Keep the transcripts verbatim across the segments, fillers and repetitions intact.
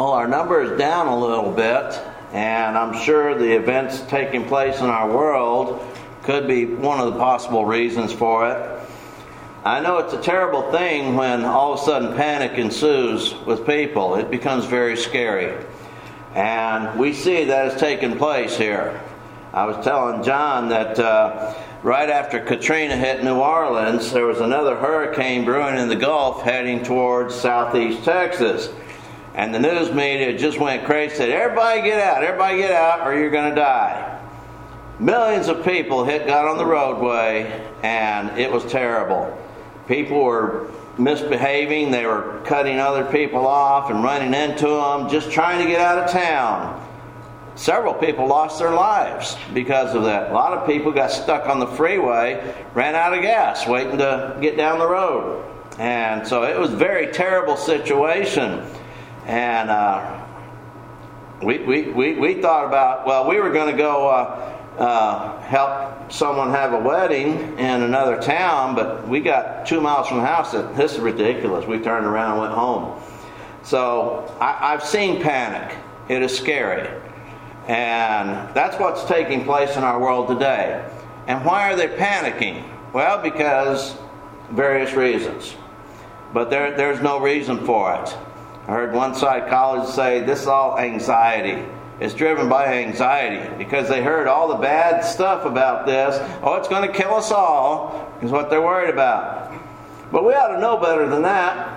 Well, our number is down a little bit, and I'm sure the events taking place in our world could be one of the possible reasons for it. I know it's a terrible thing when all of a sudden panic ensues with people. It becomes very scary. And we see that has taken place here. I was telling John that uh, right after Katrina hit New Orleans, there was another hurricane brewing in the Gulf heading towards southeast Texas. And the news media just went crazy, said, everybody get out, everybody get out, or you're going to die. Millions of people hit, got on the roadway, and it was terrible. People were misbehaving. They were cutting other people off and running into them, just trying to get out of town. Several people lost their lives because of that. A lot of people got stuck on the freeway, ran out of gas, waiting to get down the road. And so it was a very terrible situation. And uh, we, we, we, we thought about, well, we were going to go uh, uh, help someone have a wedding in another town, but we got two miles from the house. That this is ridiculous. We turned around and went home. So I, I've seen panic. It is scary. And that's what's taking place in our world today. And why are they panicking? Well, because various reasons. But there, there's no reason for it. I heard one psychologist say this is all anxiety. It's driven by anxiety because they heard all the bad stuff about this. Oh, it's going to kill us all is what they're worried about. But we ought to know better than that.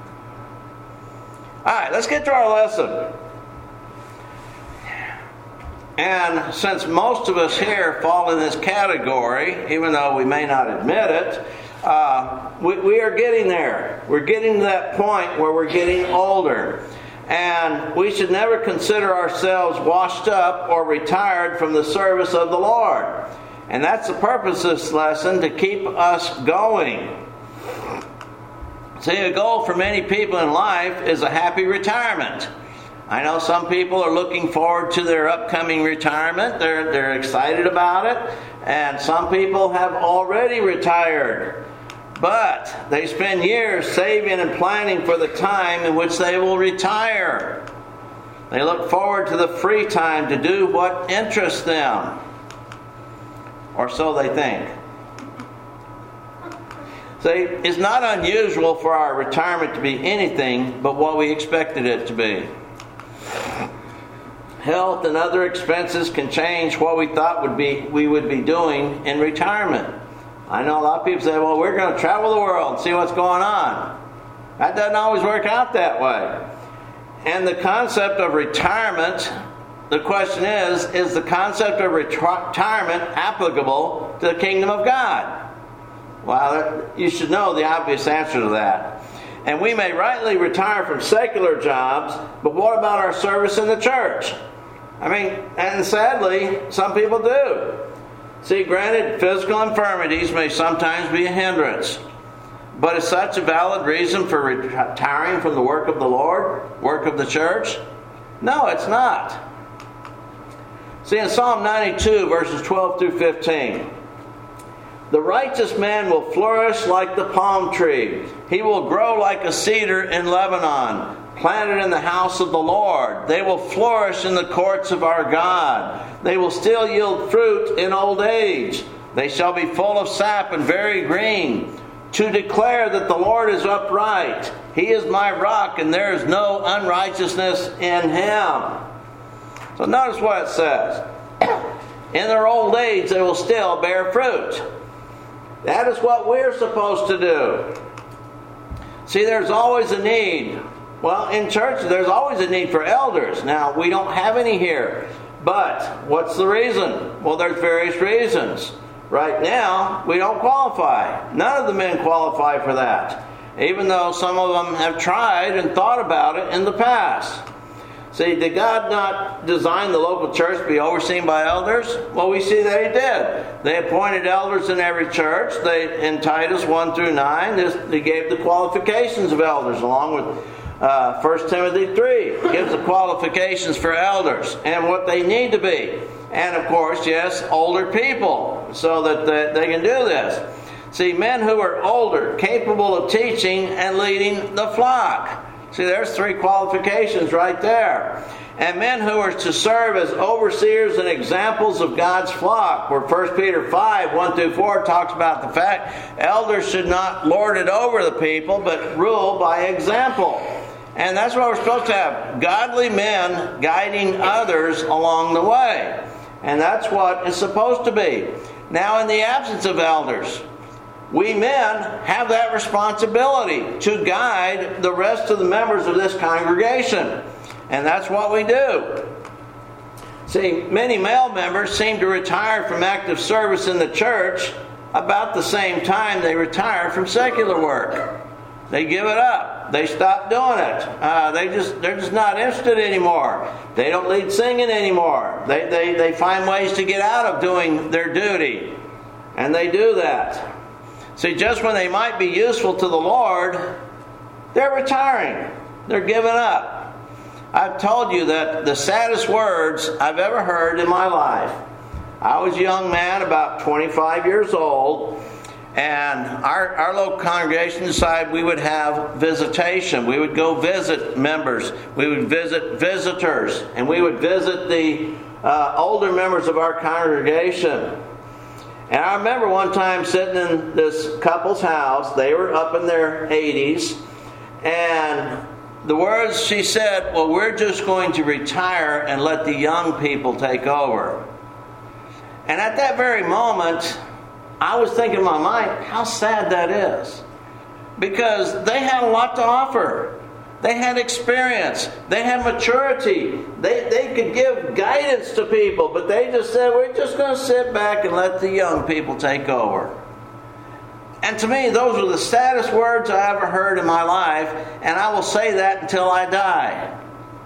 All right, let's get to our lesson. And since most of us here fall in this category, even though we may not admit it, uh, we, we are getting there. We're getting to that point where we're getting older. And we should never consider ourselves washed up or retired from the service of the Lord. And that's the purpose of this lesson, to keep us going. See, a goal for many people in life is a happy retirement. I know some people are looking forward to their upcoming retirement. They're, they're excited about it. And some people have already retired. But they spend years saving and planning for the time in which they will retire. They look forward to the free time to do what interests them. Or so they think. See, it's not unusual for our retirement to be anything but what we expected it to be. Health and other expenses can change what we thought would be we would be doing in retirement. I know a lot of people say, well, we're going to travel the world and see what's going on. That doesn't always work out that way. And the concept of retirement, the question is, is the concept of retirement applicable to the kingdom of God? Well, you should know the obvious answer to that. And we may rightly retire from secular jobs, but what about our service in the church? I mean, and sadly, some people do. See, granted, physical infirmities may sometimes be a hindrance. But is such a valid reason for retiring from the work of the Lord, work of the church? No, it's not. See, in Psalm ninety-two, verses twelve through fifteen, the righteous man will flourish like the palm tree. He will grow like a cedar in Lebanon, planted in the house of the Lord. They will flourish in the courts of our God. They will still yield fruit in old age. They shall be full of sap and very green, to declare that the Lord is upright. He is my rock, and there is no unrighteousness in Him. So notice what it says. In their old age they will still bear fruit. That is what we're supposed to do. See, there's always a need. Well, in church, there's always a need for elders. Now, we don't have any here. But what's the reason? Well, there's various reasons. Right now, we don't qualify. None of the men qualify for that, even though some of them have tried and thought about it in the past. See, did God not design the local church to be overseen by elders? Well, we see that He did. They appointed elders in every church. They, in Titus one through nine, this, they gave the qualifications of elders, along with uh, First Timothy three. Gives the qualifications for elders and what they need to be. And, of course, yes, older people, so that they, they can do this. See, men who are older, capable of teaching and leading the flock. See, there's three qualifications right there. And men who are to serve as overseers and examples of God's flock, where First Peter five, one through four talks about the fact elders should not lord it over the people, but rule by example. And that's what we're supposed to have. Godly men guiding others along the way. And that's what it's supposed to be. Now, in the absence of elders, we men have that responsibility to guide the rest of the members of this congregation. And that's what we do. See, many male members seem to retire from active service in the church about the same time they retire from secular work. They give it up. They stop doing it. Uh, they just, they're just not interested anymore. They don't lead singing anymore. They, they, they find ways to get out of doing their duty. And they do that. See, just when they might be useful to the Lord, they're retiring. They're giving up. I've told you that the saddest words I've ever heard in my life. I was a young man, about twenty-five years old, and our, our local congregation decided we would have visitation. We would go visit members. We would visit visitors, and we would visit the uh, older members of our congregation. And I remember one time sitting in this couple's house. They were up in their eighties, and the words she said, well, we're just going to retire and let the young people take over. And at that very moment, I was thinking in my mind, how sad that is. Because they had a lot to offer. They had experience. They had maturity. They, they could give guidance to people. But they just said, we're just going to sit back and let the young people take over. And to me, those are the saddest words I ever heard in my life, and I will say that until I die.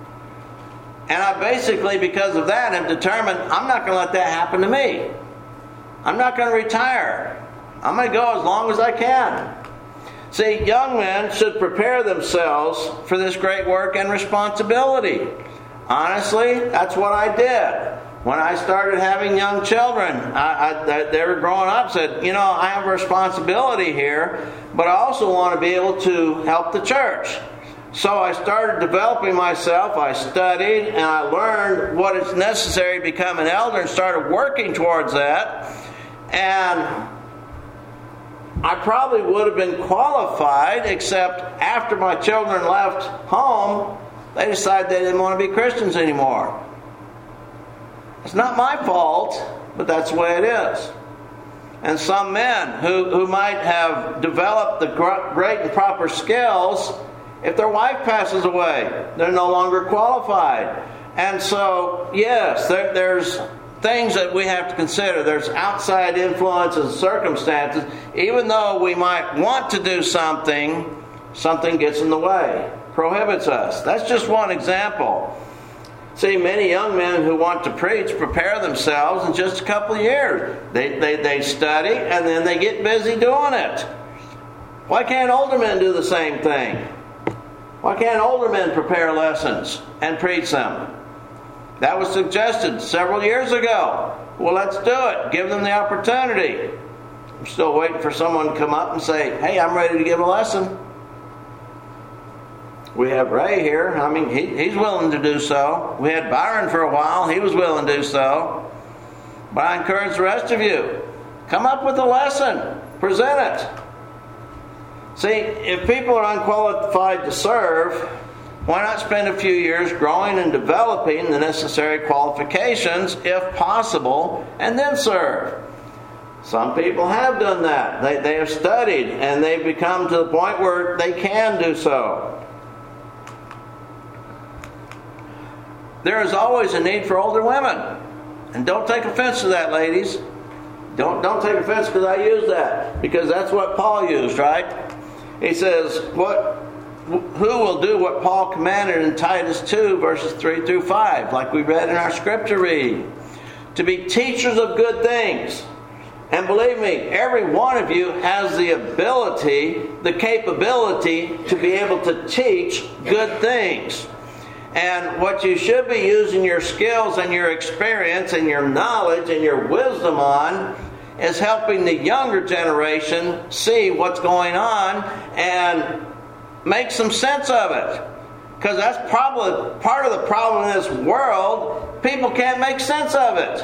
And I basically, because of that, am determined I'm not going to let that happen to me. I'm not going to retire. I'm going to go as long as I can. See, young men should prepare themselves for this great work and responsibility. Honestly, that's what I did. When I started having young children, I, I, they were growing up, said, you know, I have a responsibility here, but I also want to be able to help the church. So I started developing myself. I studied and I learned what is necessary to become an elder and started working towards that. And I probably would have been qualified, except after my children left home, they decided they didn't want to be Christians anymore. It's not my fault, but that's the way it is. And some men who, who might have developed the great and proper skills, if their wife passes away, they're no longer qualified. And so, yes, there, there's things that we have to consider. There's outside influences and circumstances. Even though we might want to do something, something gets in the way, prohibits us. That's just one example. See, many young men who want to preach prepare themselves in just a couple of years. They, they, they study and then they get busy doing it. Why can't older men do the same thing? Why can't older men prepare lessons and preach them? That was suggested several years ago. Well, let's do it. Give them the opportunity. I'm still waiting for someone to come up and say, hey, I'm ready to give a lesson. We have Ray here. I mean, he, he's willing to do so. We had Byron for a while. He was willing to do so. But I encourage the rest of you, come up with a lesson. Present it. See, if people are unqualified to serve, why not spend a few years growing and developing the necessary qualifications, if possible, and then serve? Some people have done that. They, they have studied, and they've become to the point where they can do so. There is always a need for older women. And don't take offense to that, ladies. Don't, don't take offense because I use that. Because that's what Paul used, right? He says, "What? Who will do what Paul commanded in Titus two, verses three through five, like we read in our scripture reading? To be teachers of good things." And believe me, every one of you has the ability, the capability to be able to teach good things. And what you should be using your skills and your experience and your knowledge and your wisdom on is helping the younger generation see what's going on and make some sense of it. Because that's probably part of the problem in this world. People can't make sense of it.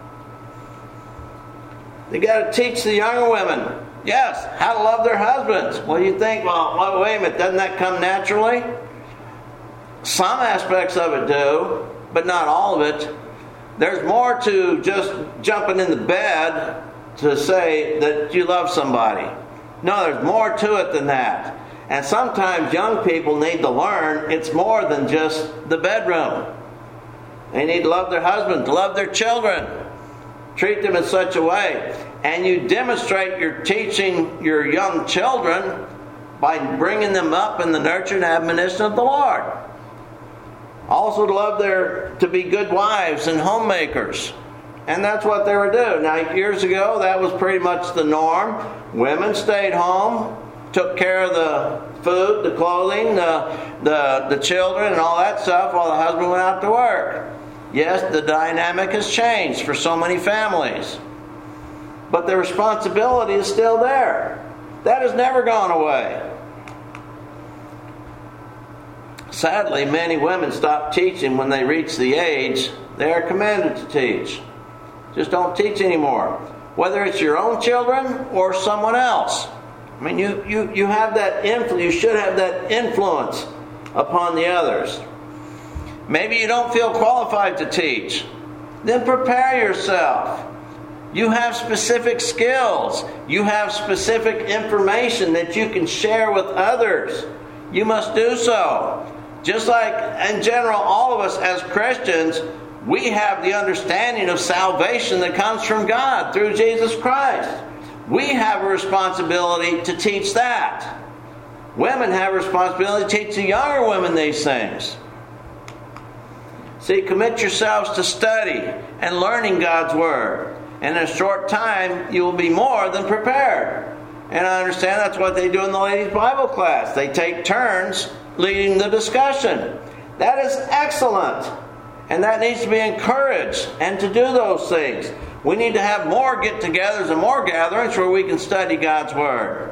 They got to teach the younger women, yes, how to love their husbands. Well, you think, well, wait a minute, doesn't that come naturally? Some aspects of it do, but not all of it. There's more to just jumping in the bed to say that you love somebody. No, there's more to it than that. And sometimes young people need to learn it's more than just the bedroom. They need to love their husband, to love their children. Treat them in such a way. And you demonstrate your teaching your young children by bringing them up in the nurture and admonition of the Lord. Also to love their, to be good wives and homemakers. And that's what they were doing. Now, years ago, that was pretty much the norm. Women stayed home, took care of the food, the clothing, the, the, the children, and all that stuff while the husband went out to work. Yes, the dynamic has changed for so many families. But the responsibility is still there. That has never gone away. Sadly, many women stop teaching when they reach the age they are commanded to teach. Just don't teach anymore. Whether it's your own children or someone else. I mean, you, you, you have that influence. You should have that influence upon the others. Maybe you don't feel qualified to teach. Then prepare yourself. You have specific skills. You have specific information that you can share with others. You must do so. Just like, in general, all of us as Christians, we have the understanding of salvation that comes from God through Jesus Christ. We have a responsibility to teach that. Women have a responsibility to teach the younger women these things. See, commit yourselves to study and learning God's Word. And in a short time, you will be more than prepared. And I understand that's what they do in the ladies' Bible class. They take turns leading the discussion. That is excellent. And that needs to be encouraged and to do those things. We need to have more get-togethers and more gatherings where we can study God's Word.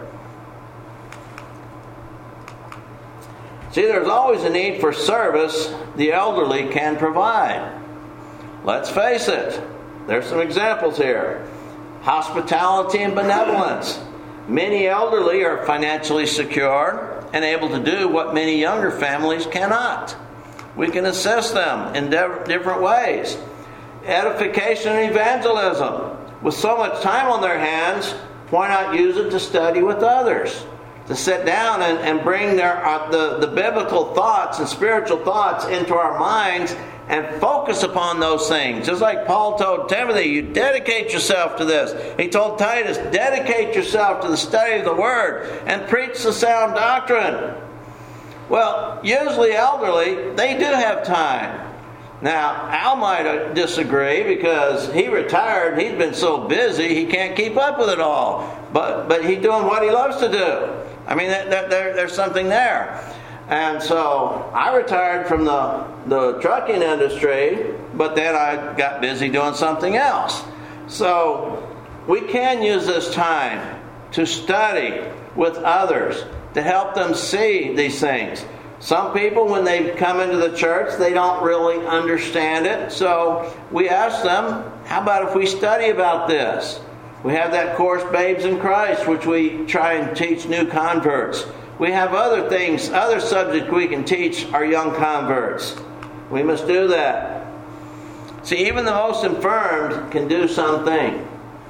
See, there's always a need for service the elderly can provide. Let's face it. There's some examples here. Hospitality and benevolence. Many elderly are financially secure and able to do what many younger families cannot. We can assist them in different ways. Edification and evangelism. With so much time on their hands, why not use it to study with others? To sit down and, and bring their uh, the, the biblical thoughts and spiritual thoughts into our minds and focus upon those things. Just like Paul told Timothy, you dedicate yourself to this. He told Titus, dedicate yourself to the study of the Word and preach the sound doctrine. Well, usually elderly, they do have time. Now, Al might disagree because he retired. He's been so busy he can't keep up with it all. But but he's doing what he loves to do. I mean, that, that, there, there's something there. And so I retired from the, the trucking industry, but then I got busy doing something else. So we can use this time to study with others, to help them see these things. Some people, when they come into the church, they don't really understand it. So we ask them, how about if we study about this? We have that course, Babes in Christ, which we try and teach new converts. We have other things, other subjects we can teach our young converts. We must do that. See, even the most infirmed can do something.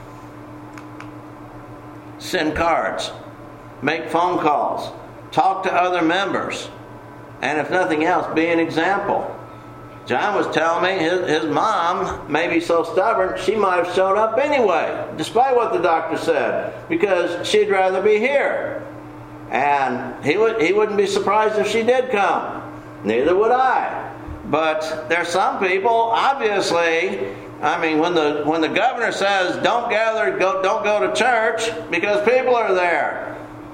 Send cards. Make phone calls. Talk to other members. And if nothing else, be an example. John was telling me his, his mom may be so stubborn, she might have showed up anyway, despite what the doctor said, because she'd rather be here. And he would he wouldn't be surprised if she did come. Neither would I. But there's some people, obviously, I mean, when the when the governor says don't gather, go, don't go to church because people are there.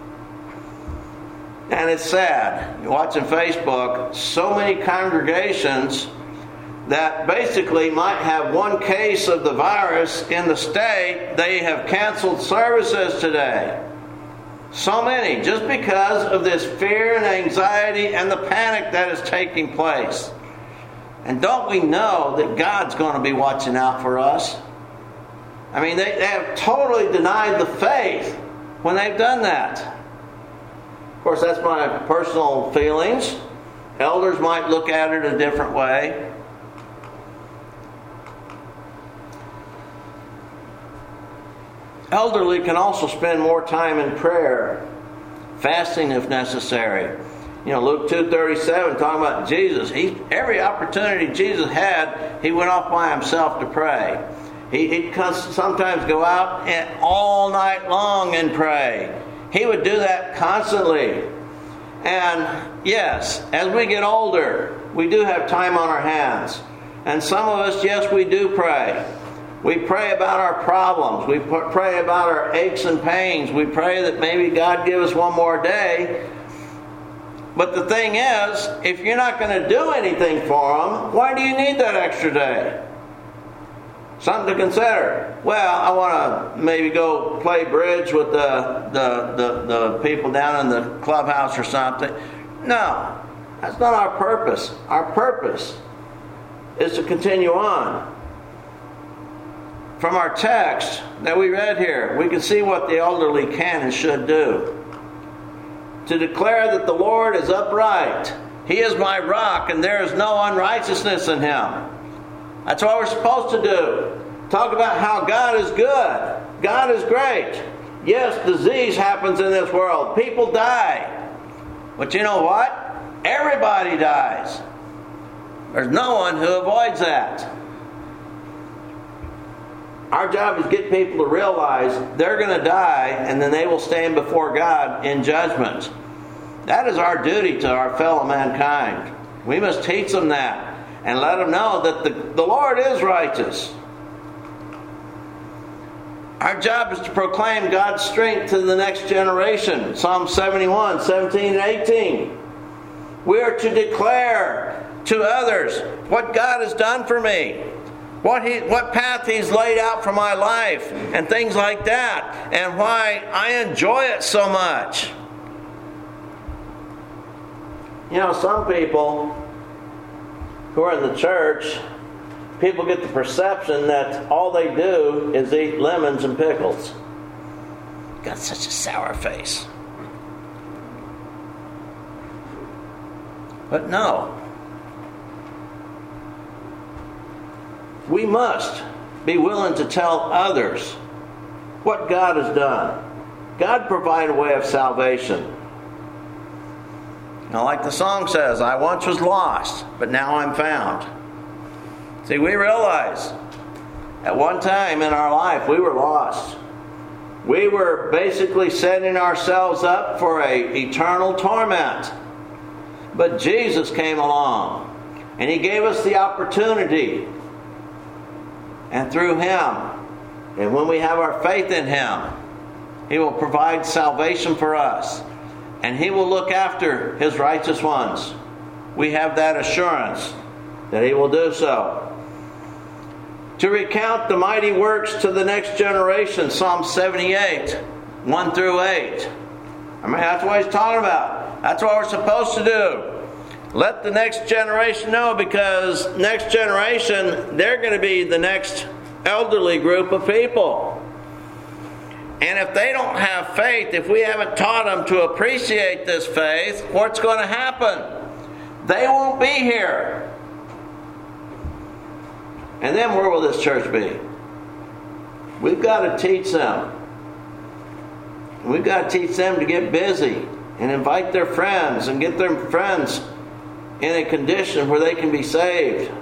And it's sad. You're watching Facebook, so many congregations that basically might have one case of the virus in the state, they have canceled services today. So many, just because of this fear and anxiety and the panic that is taking place. And don't we know that God's going to be watching out for us? I mean, they, they have totally denied the faith when they've done that. Of course, that's my personal feelings. Elders might look at it a different way. Elderly can also spend more time in prayer, fasting if necessary. You know, Luke two thirty-seven, talking about Jesus. He, every opportunity Jesus had, he went off by himself to pray. He, he'd sometimes go out and all night long and pray. He would do that constantly. And yes, as we get older, we do have time on our hands. And some of us, yes, we do pray. We pray about our problems. We pray about our aches and pains. We pray that maybe God give us one more day. But the thing is, if you're not going to do anything for them, why do you need that extra day? Something to consider. Well, I want to maybe go play bridge with the, the, the, the people down in the clubhouse or something. No, that's not our purpose. Our purpose is to continue on. From our text that we read here, we can see what the elderly can and should do. To declare that the Lord is upright. He is my rock, and there is no unrighteousness in Him. That's what we're supposed to do. Talk about how God is good. God is great. Yes, disease happens in this world. People die. But you know what? Everybody dies. There's no one who avoids that. Our job is to get people to realize they're going to die, and then they will stand before God in judgment. That is our duty to our fellow mankind. We must teach them that and let them know that the, the Lord is righteous. Our job is to proclaim God's strength to the next generation. Psalm seventy-one, seventeen and eighteen. We are to declare to others what God has done for me. What he, what path He's laid out for my life, and things like that, and why I enjoy it so much. You know, some people who are in the church, people get the perception that all they do is eat lemons and pickles. Got such a sour face. But no. We must be willing to tell others what God has done. God provided a way of salvation. Now, like the song says, I once was lost, but now I'm found. See, we realize at one time in our life we were lost. We were basically setting ourselves up for an eternal torment. But Jesus came along, and He gave us the opportunity. And through Him, and when we have our faith in Him, He will provide salvation for us. And He will look after His righteous ones. We have that assurance that He will do so. To recount the mighty works to the next generation, Psalm seventy-eight, one through eight. I mean, that's what He's talking about. That's what we're supposed to do. Let the next generation know, because next generation, they're going to be the next elderly group of people. And if they don't have faith, if we haven't taught them to appreciate this faith, what's going to happen? They won't be here. And then where will this church be? We've got to teach them. We've got to teach them to get busy and invite their friends and get their friends in a condition where they can be saved.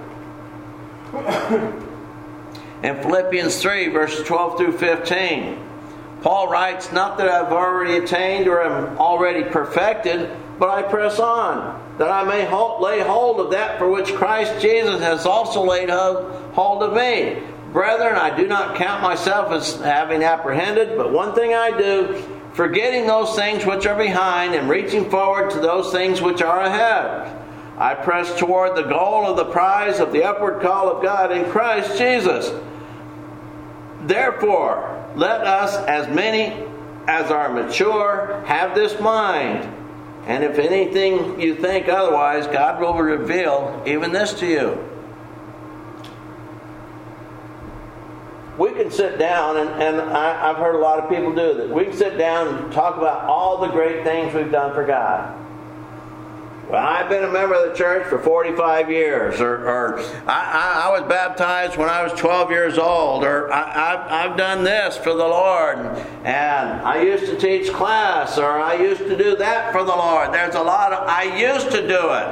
In Philippians three, verses twelve through fifteen, Paul writes, not that I've already attained or am already perfected, but I press on, that I may hold, lay hold of that for which Christ Jesus has also laid hold of me. Brethren, I do not count myself as having apprehended, but one thing I do, forgetting those things which are behind and reaching forward to those things which are ahead. I press toward the goal of the prize of the upward call of God in Christ Jesus. Therefore, let us, as many as are mature, have this mind. And if anything you think otherwise, God will reveal even this to you. We can sit down, and, and I, I've heard a lot of people do that. We can sit down and talk about all the great things we've done for God. Well, I've been a member of the church for forty-five years, or, or I, I, I was baptized when I was twelve years old, or I, I've, I've done this for the Lord, and I used to teach class, or I used to do that for the Lord. There's a lot of, I used to do it.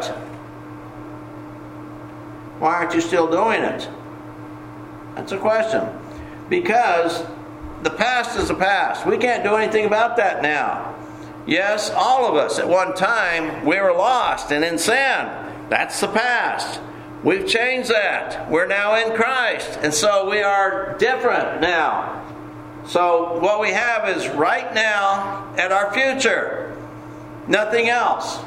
Why aren't you still doing it? That's a question. Because the past is the past. We can't do anything about that now. Yes, all of us at one time, we were lost and in sin. That's the past. We've changed that. We're now in Christ. And so we are different now. So what we have is right now and our future. Nothing else.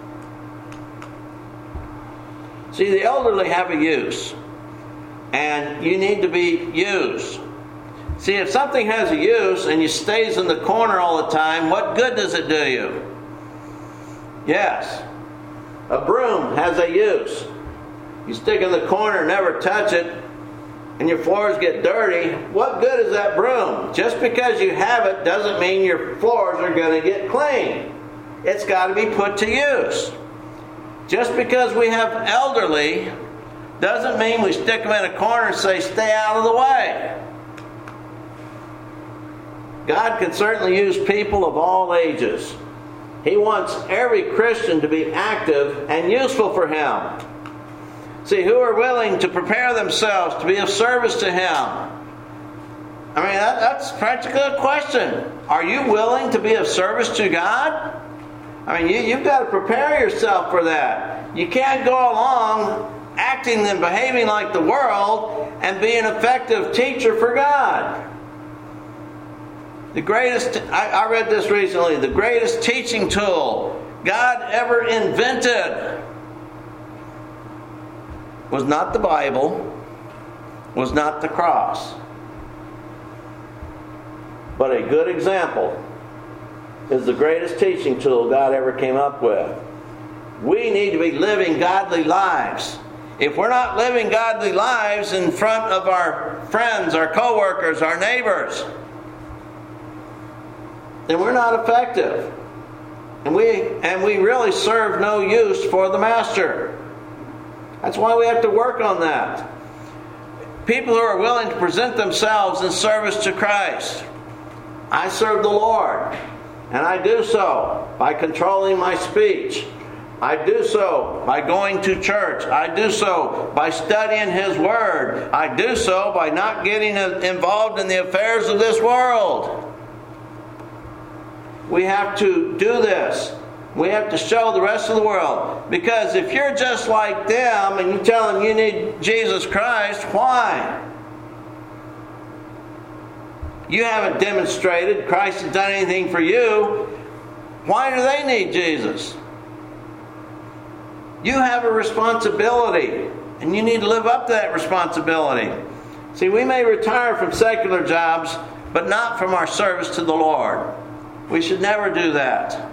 See, the elderly have a use. And you need to be used. See, if something has a use and it stays in the corner all the time, what good does it do you? Yes. A broom has a use. You stick it in the corner, never touch it, and your floors get dirty. What good is that broom? Just because you have it doesn't mean your floors are going to get clean. It's got to be put to use. Just because we have elderly doesn't mean we stick them in a corner and say, stay out of the way. God can certainly use people of all ages. He wants every Christian to be active and useful for Him. See, who are willing to prepare themselves to be of service to Him? I mean, that, that's practically a question. Are you willing to be of service to God? I mean, you, you've got to prepare yourself for that. You can't go along acting and behaving like the world and be an effective teacher for God. The greatest, I, I read this recently, the greatest teaching tool God ever invented was not the Bible, was not the cross, but a good example is the greatest teaching tool God ever came up with. We need to be living godly lives. If we're not living godly lives in front of our friends, our co-workers, our neighbors, then we're not effective. And we and we really serve no use for the Master. That's why we have to work on that. People who are willing to present themselves in service to Christ. I serve the Lord, and I do so by controlling my speech. I do so by going to church. I do so by studying His Word. I do so by not getting involved in the affairs of this world. We have to do this. We have to show the rest of the world. Because if you're just like them and you tell them you need Jesus Christ, why? You haven't demonstrated Christ has done anything for you. Why do they need Jesus? You have a responsibility, and you need to live up to that responsibility. See, we may retire from secular jobs, but not from our service to the Lord. We should never do that.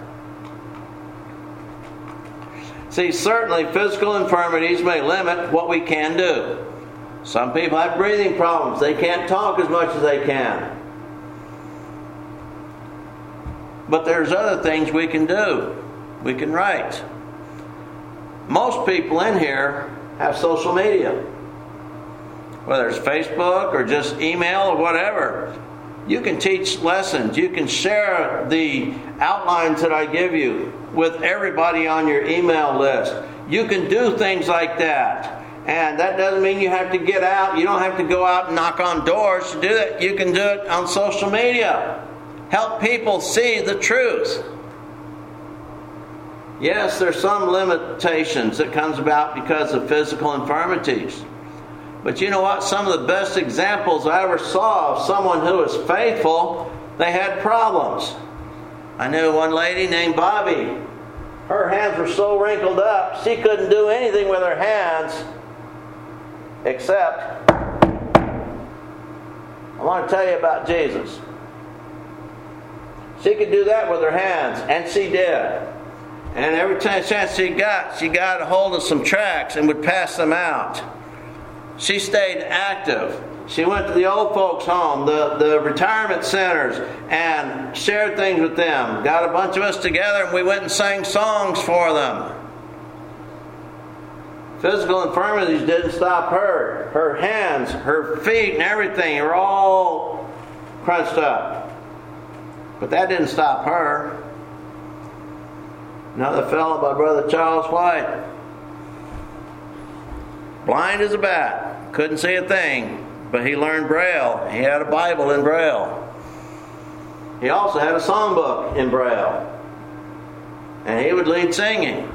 See, certainly physical infirmities may limit what we can do. Some people have breathing problems. They can't talk as much as they can. But there's other things we can do. We can write. Most people in here have social media. Whether it's Facebook or just email or whatever. You can teach lessons. You can share the outlines that I give you with everybody on your email list. You can do things like that. And that doesn't mean you have to get out. You don't have to go out and knock on doors to do that. You can do it on social media. Help people see the truth. Yes, there's some limitations that comes about because of physical infirmities. But you know what? Some of the best examples I ever saw of someone who was faithful, they had problems. I knew one lady named Bobby. Her hands were so wrinkled up, she couldn't do anything with her hands except, I want to tell you about Jesus. She could do that with her hands, and she did. And every time chance she got, she got a hold of some tracts and would pass them out. She stayed active. She went to the old folks' home, the, the retirement centers, and shared things with them. Got a bunch of us together, and we went and sang songs for them. Physical infirmities didn't stop her. Her hands, her feet, and everything were all crunched up. But that didn't stop her. Another fellow by Brother Charles White. Blind as a bat. Couldn't see a thing. But he learned Braille. He had a Bible in Braille. He also had a songbook in Braille. And he would lead singing.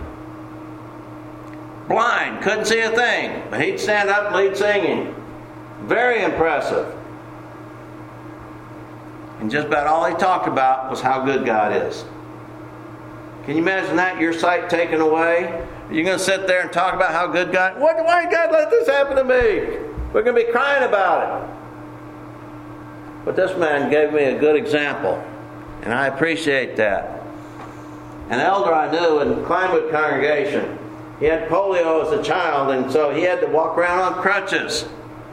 Blind, couldn't see a thing, but he'd stand up and lead singing. Very impressive. And just about all he talked about was how good God is. Can you imagine that? Your sight taken away? You're going to sit there and talk about how good God... What, why did God let this happen to me? We're going to be crying about it. But this man gave me a good example. And I appreciate that. An elder I knew in Kleinwood congregation, he had polio as a child, and so he had to walk around on crutches.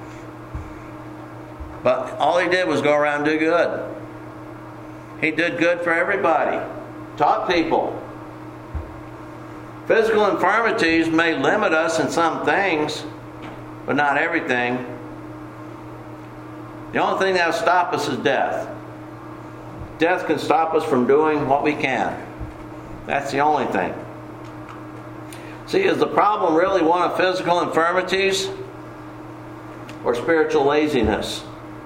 But all he did was go around and do good. He did good for everybody. Taught people. Physical infirmities may limit us in some things, but not everything. The only thing that will stop us is death. Death can stop us from doing what we can. That's the only thing. See, is the problem really one of physical infirmities or spiritual laziness?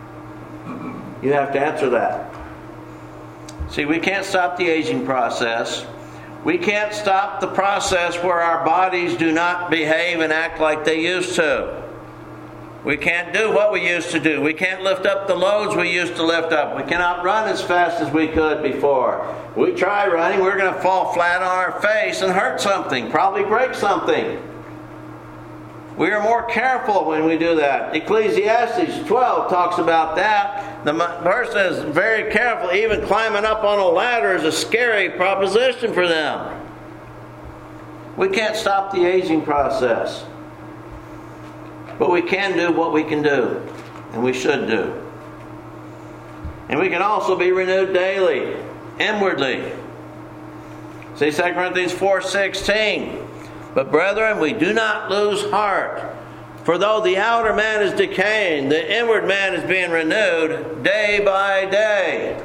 You have to answer that. See, we can't stop the aging process. We can't stop the process where our bodies do not behave and act like they used to. We can't do what we used to do. We can't lift up the loads we used to lift up. We cannot run as fast as we could before. We try running, we're going to fall flat on our face and hurt something, probably break something. We are more careful when we do that. Ecclesiastes twelve talks about that. The person is very careful. Even climbing up on a ladder is a scary proposition for them. We can't stop the aging process. But we can do what we can do, and we should do. And we can also be renewed daily, inwardly. See Second Corinthians four sixteen. But brethren, we do not lose heart. For though the outer man is decaying, the inward man is being renewed day by day.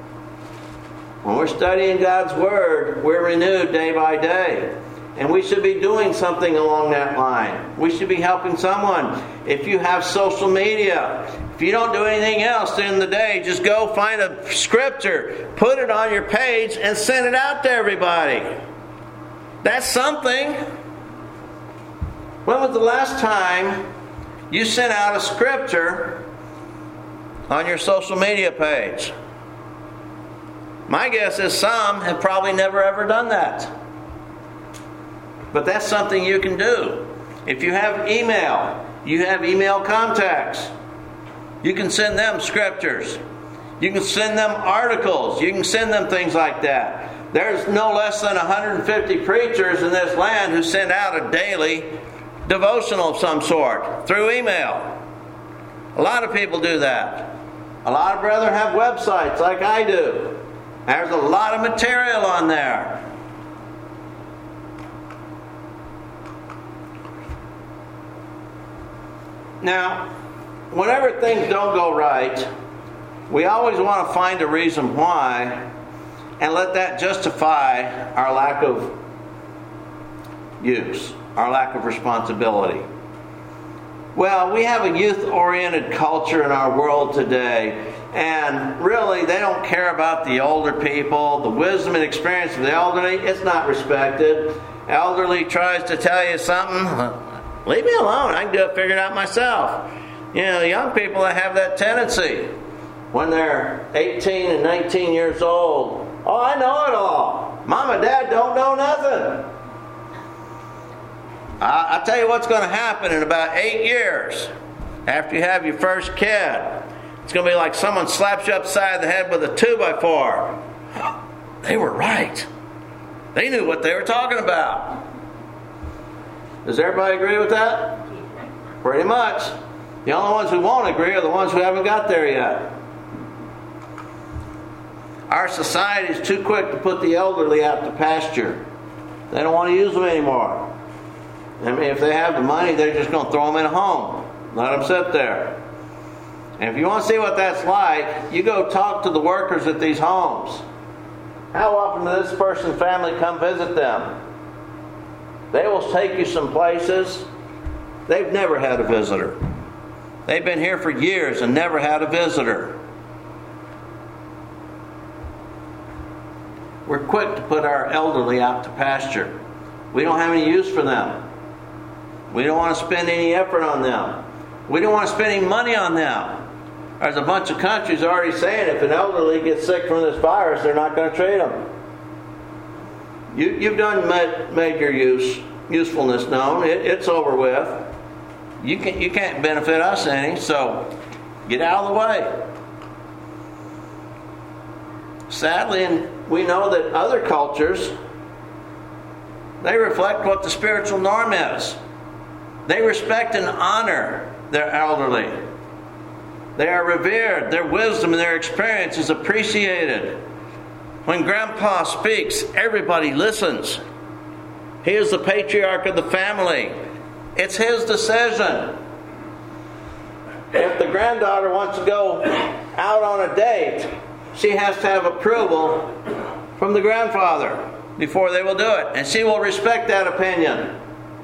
When we're studying God's Word, we're renewed day by day. And we should be doing something along that line. We should be helping someone. If you have social media, if you don't do anything else in the day, just go find a scripture, put it on your page, and send it out to everybody. That's something. When was the last time you sent out a scripture on your social media page? My guess is some have probably never ever done that. But that's something you can do. If you have email, you have email contacts. You can send them scriptures. You can send them articles. You can send them things like that. There's no less than one hundred fifty preachers in this land who send out a daily devotional of some sort through email. A lot of people do that. A lot of brethren have websites like I do. There's a lot of material on there. Now, whenever things don't go right, we always want to find a reason why and let that justify our lack of use, our lack of responsibility. Well, we have a youth-oriented culture in our world today, and really they don't care about the older people. The wisdom and experience of the elderly, it's not respected. Elderly tries to tell you something, leave me alone. I can do it, figure it out myself. You know, young people that have that tendency when they're eighteen and nineteen years old. Oh, I know it all. Mom and Dad don't know nothing. I, I'll tell you what's going to happen in about eight years after you have your first kid. It's going to be like someone slaps you upside the head with a two by four. they were right. They knew what they were talking about. Does everybody agree with that? Pretty much. The only ones who won't agree are the ones who haven't got there yet. Our society is too quick to put the elderly out to pasture. They don't want to use them anymore. I mean, if they have the money, they're just going to throw them in a home. Let them sit there. And if you want to see what that's like, you go talk to the workers at these homes. How often does this person's family come visit them? They will take you some places. They've never had a visitor. They've been here for years and never had a visitor. We're quick to put our elderly out to pasture. We don't have any use for them. We don't want to spend any effort on them. We don't want to spend any money on them. There's a bunch of countries already saying if an elderly gets sick from this virus, they're not going to treat them. You, you've done made, made your use, usefulness known. It, it's over with. You, can, you can't benefit us any, so get out of the way. Sadly, and we know that other cultures, they reflect what the spiritual norm is. They respect and honor their elderly. They are revered. Their wisdom and their experience is appreciated. When Grandpa speaks, everybody listens. He is the patriarch of the family. It's his decision. If the granddaughter wants to go out on a date, she has to have approval from the grandfather before they will do it. And she will respect that opinion.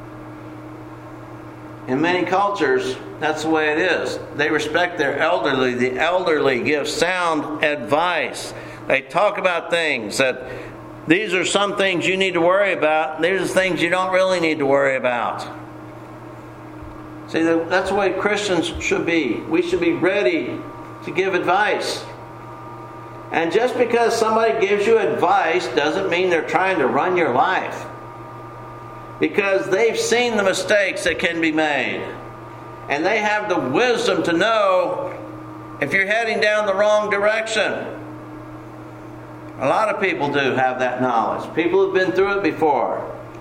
In many cultures, that's the way it is. They respect their elderly. The elderly give sound advice. They talk about things that these are some things you need to worry about. These are things you don't really need to worry about. See, that's the way Christians should be. We should be ready to give advice. And just because somebody gives you advice doesn't mean they're trying to run your life. Because they've seen the mistakes that can be made. And they have the wisdom to know if you're heading down the wrong direction. A lot of people do have that knowledge. People have been through it before.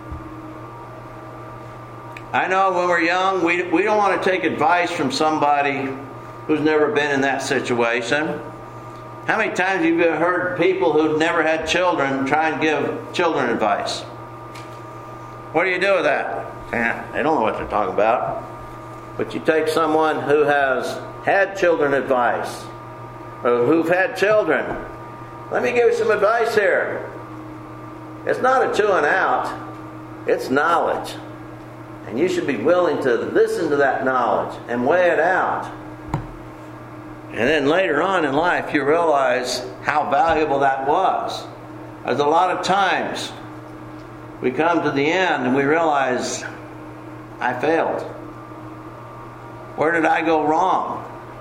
I know when we're young, we, we don't want to take advice from somebody who's never been in that situation. How many times have you heard people who've never had children try and give children advice? What do you do with that? Eh, they don't know what they're talking about. But you take someone who has had children advice, or who've had children. Let me give you some advice here. It's not a chewing out. It's knowledge. And you should be willing to listen to that knowledge and weigh it out. And then later on in life, you realize how valuable that was. There's a lot of times we come to the end and we realize, I failed. Where did I go wrong?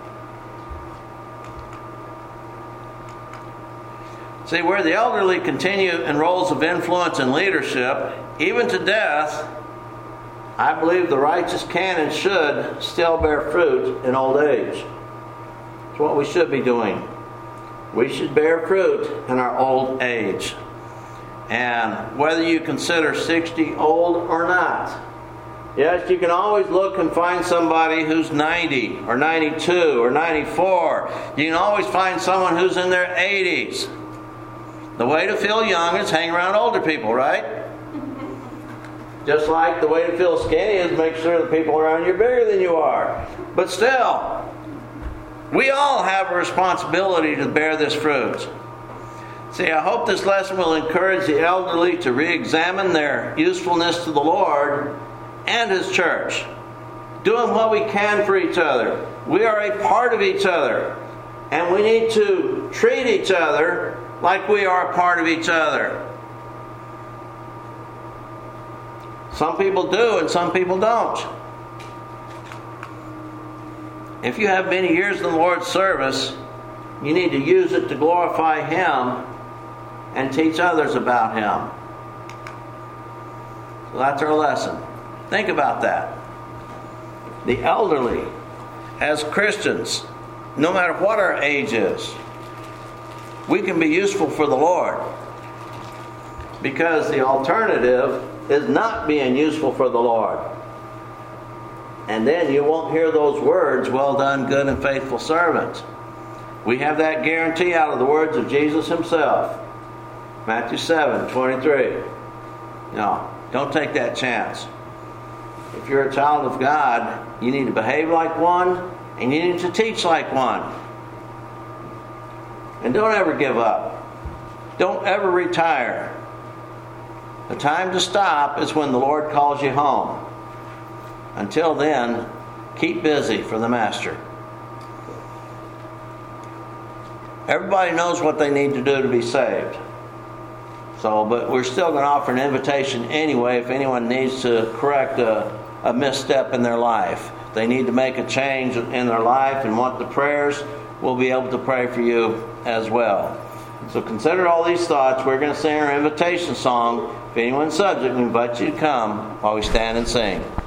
See, where the elderly continue in roles of influence and leadership, even to death, I believe the righteous can and should still bear fruit in old age. It's what we should be doing. We should bear fruit in our old age. And whether you consider sixty old or not, yes, you can always look and find somebody who's ninety or ninety-two or ninety-four. You can always find someone who's in their eighties. The way to feel young is hang around older people, right? Just like the way to feel skinny is make sure the people around you are bigger than you are. But still, we all have a responsibility to bear this fruit. See, I hope this lesson will encourage the elderly to re-examine their usefulness to the Lord and His church. Doing what we can for each other. We are a part of each other. And we need to treat each other like we are a part of each other. Some people do and some people don't. If you have many years in the Lord's service, you need to use it to glorify Him and teach others about Him. So that's our lesson. Think about that. The elderly, as Christians, no matter what our age is, we can be useful for the Lord. because the alternative is not being useful for the Lord. And then you won't hear those words, "Well done, good and faithful servant." We have that guarantee out of the words of Jesus himself. Matthew seven twenty-three. No, don't take that chance. If you're a child of God, you need to behave like one, and you need to teach like one. And don't ever give up. Don't ever retire. The time to stop is when the Lord calls you home. Until then, keep busy for the Master. Everybody knows what they need to do to be saved. So, but we're still going to offer an invitation anyway if anyone needs to correct a, a misstep in their life. If they need to make a change in their life and want the prayers, we'll be able to pray for you as well. So consider all these thoughts. We're going to sing our invitation song. If anyone's subject, we invite you to come while we stand and sing.